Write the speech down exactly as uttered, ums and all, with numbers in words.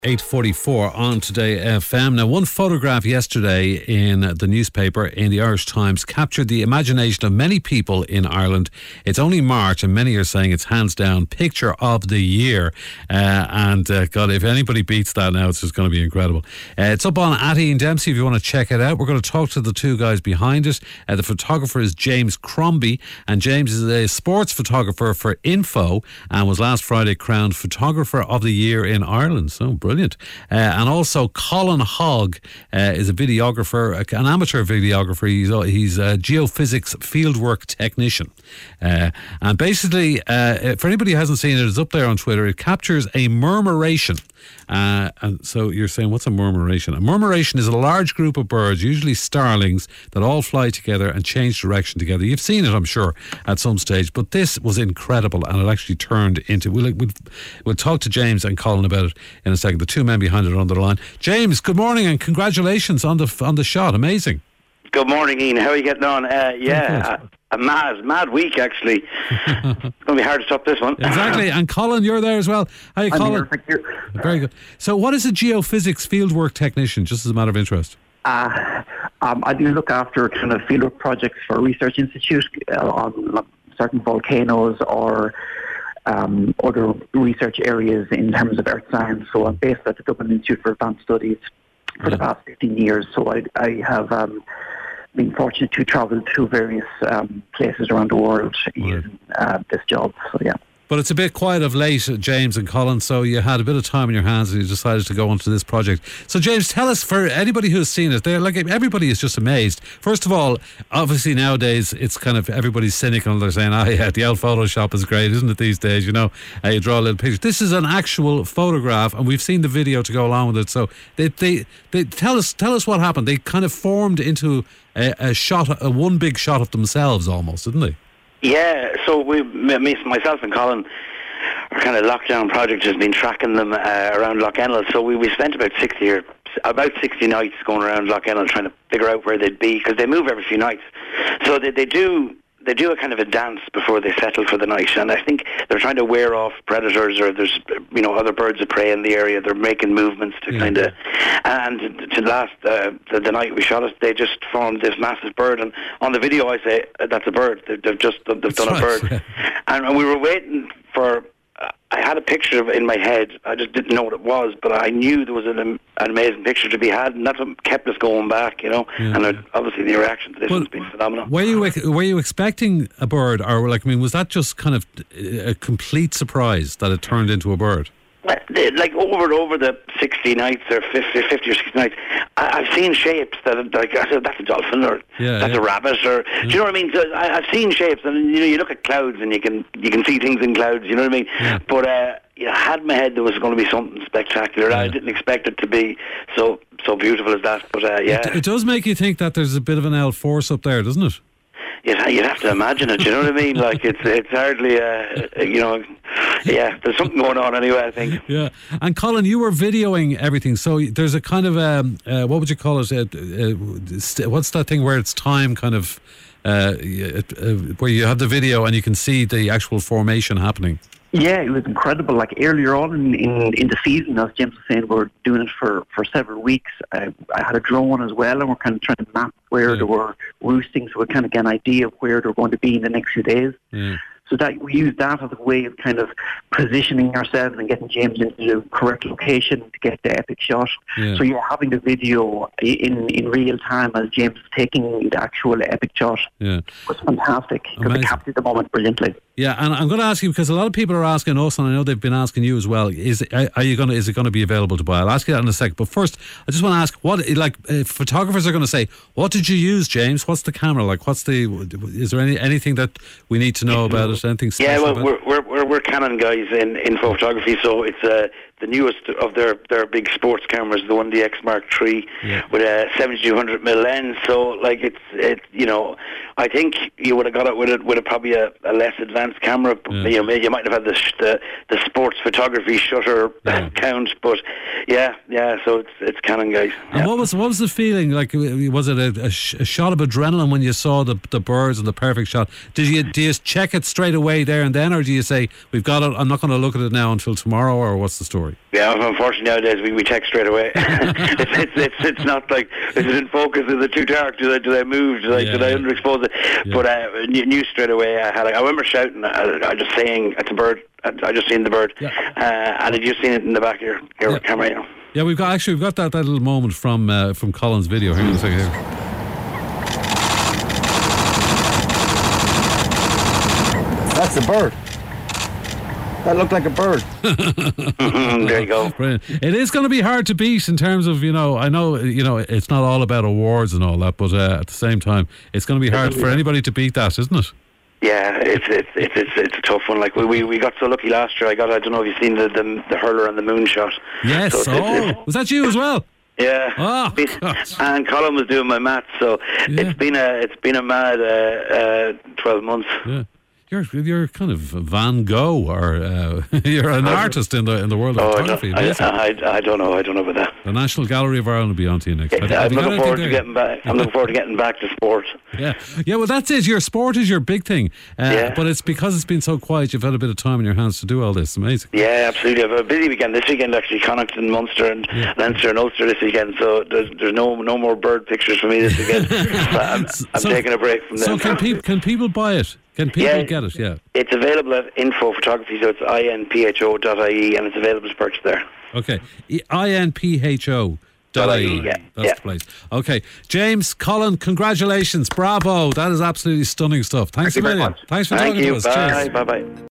eight forty-four on Today F M. Now, one photograph yesterday in the newspaper, in the Irish Times, captured the imagination of many people in Ireland. It's only March and many are saying it's hands down picture of the year. Uh, and uh, God, if anybody beats that now, it's just going to be incredible. Uh, it's up on at Ian Dempsey if you want to check it out. We're going to talk to the two guys behind it. Uh, the photographer is James Crombie, and James is a sports photographer for Info and was last Friday crowned Photographer of the Year in Ireland. So brilliant. Brilliant. Uh, and also Colin Hogg uh, is a videographer, an amateur videographer. He's, he's a geophysics fieldwork technician. Uh, and basically, uh, for anybody who hasn't seen it, it's up there on Twitter. It captures a murmuration. Uh, and so you're saying, what's a murmuration? A murmuration is a large group of birds, usually starlings, that all fly together and change direction together. You've seen it, I'm sure, at some stage, but this was incredible, and it actually turned into... We'll, we'll, we'll talk to James and Colin about it in a second. The two men behind it are on the line. James, good morning and congratulations on the on the shot. Amazing. Good morning, Ian. How are you getting on? Uh, yeah, a, a mad, mad week, actually. It's going to be hard to stop this one. Exactly. And Colin, you're there as well. Hi, I'm Colin. Here, thank you. Very good. So what is a geophysics fieldwork technician, just as a matter of interest? Uh, um, I do look after kind of fieldwork projects for a research institute uh, on certain volcanoes or um, other research areas in terms of earth science. So I'm based at the Dublin Institute for Advanced Studies for yeah. the past fifteen years. So I, I have... Um, been fortunate to travel to various um, places around the world in uh, this job. So yeah. But it's a bit quiet of late, James and Colin, so you had a bit of time in your hands and you decided to go onto this project. So James, tell us, for anybody who's seen it, they're like, everybody is just amazed. First of all, obviously nowadays it's kind of, everybody's cynical. They're saying, oh yeah, the old Photoshop is great, isn't it, these days, you know, uh, you draw a little picture. This is an actual photograph and we've seen the video to go along with it. So they, they, they tell us, tell us what happened. They kind of formed into a, a shot, a one big shot of themselves almost, didn't they? Yeah, so we, me, myself and Colin, our kind of lockdown project has been tracking them uh, around Lough So we, we spent about sixty or about sixty nights going around Lough trying to figure out where they'd be, because they move every few nights. So they, they do they do a kind of a dance before they settle for the night, and I think they're trying to wear off predators, or there's you know other birds of prey in the area. They're making movements to yeah. kind of, and to last uh, the, the night we shot it, they just formed this massive bird, and on the video I say that's a bird. They've, they've just they've that's done right. a bird, yeah. and we were waiting for. I had a picture of it in my head. I just didn't know what it was, but I knew there was an, an amazing picture to be had, and that's what kept us going back, you know. Yeah. And uh, obviously the reaction to this well, has been phenomenal. Were you were you expecting a bird, or like I mean, was that just kind of a complete surprise that it turned into a bird? Like over over the sixty nights or fifty, fifty or sixty nights, I, I've seen shapes that are like I said, that's a dolphin, or yeah, that's yeah. a rabbit, or yeah. do you know what I mean? So I, I've seen shapes, and you know, you look at clouds and you can you can see things in clouds. You know what I mean? Yeah. But uh, you know, I had in my head there was going to be something spectacular. Yeah. I didn't expect it to be so so beautiful as that. But uh, yeah, it, it does make you think that there's a bit of an L force up there, doesn't it? You'd, you'd have to imagine it, you know what I mean? Like, it's it's hardly, uh, you know, yeah, there's something going on anyway, I think. Yeah. And Colin, you were videoing everything, so there's a kind of, um, uh, what would you call it? Uh, uh, what's that thing where it's time kind of, uh, uh, where you have the video and you can see the actual formation happening? Yeah, it was incredible. Like earlier on in, in, in the season, as James was saying, we were doing it for, for several weeks. I, I had a drone as well, and we're kind of trying to map where yeah. they were roosting, so we kind of get an idea of where they're going to be in the next few days. Yeah. So that we use that as a way of kind of positioning ourselves and getting James into the correct location to get the epic shot. Yeah. So you're having the video in, in real time as James is taking the actual epic shot. Yeah. It was fantastic because it captured the moment brilliantly. Yeah, and I'm going to ask you, because a lot of people are asking us, and I know they've been asking you as well. Is are you going to? Is it going to be available to buy? I'll ask you that in a sec. But first, I just want to ask, what like uh, photographers are going to say? What did you use, James? What's the camera like? What's the? Is there any anything that we need to know about it? Anything special? Yeah, well, about we're, we're we're we're Canon guys in in photography, so it's uh, the newest of their their big sports cameras, the one D X Mark three, yeah. with a seventy-two hundred millimeter lens. So like it's it you know, I think you would have got it with it with a, probably a, a less advanced camera. Yeah. You know, you might have had the the, the sports photography shutter yeah. count, but yeah, yeah. So it's it's Canon guys. And yeah. what was what was the feeling like? Was it a, a, sh- a shot of adrenaline when you saw the the birds and the perfect shot? Did you do you check it straight away there and then, or do you say we've got it? I'm not going to look at it now until tomorrow, or what's the story? story. Yeah, unfortunately nowadays we, we check straight away. it's, it's it's it's not like, is it in focus? Is it too dark? Did I did I move? Did I Yeah, did I yeah. underexpose it? Yeah. But I uh, knew knew straight away. I had like, I remember shouting. I, I just saying it's a bird. I, I just seen the bird. Yeah. Uh, and I just seen it in the back of your, your Yeah. camera. You know. Yeah, we've got actually we've got that, that little moment from uh, from Colin's video. Hang on a second here. That's a bird. That looked like a bird. Mm, there you go. Brilliant. It is going to be hard to beat in terms of, you know, I know, you know, it's not all about awards and all that, but uh, at the same time, it's going to be hard for anybody to beat that, isn't it? Yeah, it's it's it's it's, it's a tough one. Like we, we we got so lucky last year. I got I don't know if you've seen the the, the hurler and the moonshot. Yes. So it's- oh, it's- was that you as well? Yeah. Oh, It's- God. and Colin was doing my maths, so Yeah. it's been a it's been a mad uh, uh, twelve months. Yeah. You're you're kind of Van Gogh, or uh, you're an artist in the in the world of Oh, I photography. don't, I, Amazing. I, I don't know. I don't know about that. The National Gallery of Ireland will be on to you next. Have you- have I'm you got looking anything forward to there? getting back. I'm looking forward to getting back to sport. Yeah, yeah. Well, that's it. Your sport is your big thing, uh, Yeah. but it's because it's been so quiet. You've had a bit of time in your hands to do all this. Amazing. Yeah, absolutely. I have a busy weekend this weekend. Actually, Connacht and Munster and Yeah. Leinster and Ulster this weekend. So there's there's no no more bird pictures for me this weekend. So I'm, I'm So- taking a break from So them. can people can people buy it? Can people Yeah. get it? Yeah. It's available at Info Photography, so it's I N P H O dot I E, and it's available to purchase there. Okay. I N P H O dot I E. Yeah, That's yeah. the place. Okay. James, Colin, congratulations. Bravo. That is absolutely stunning stuff. Thanks Thank you a very million. much. Thanks for Thank talking you. to us. Bye. Cheers. Bye. Bye.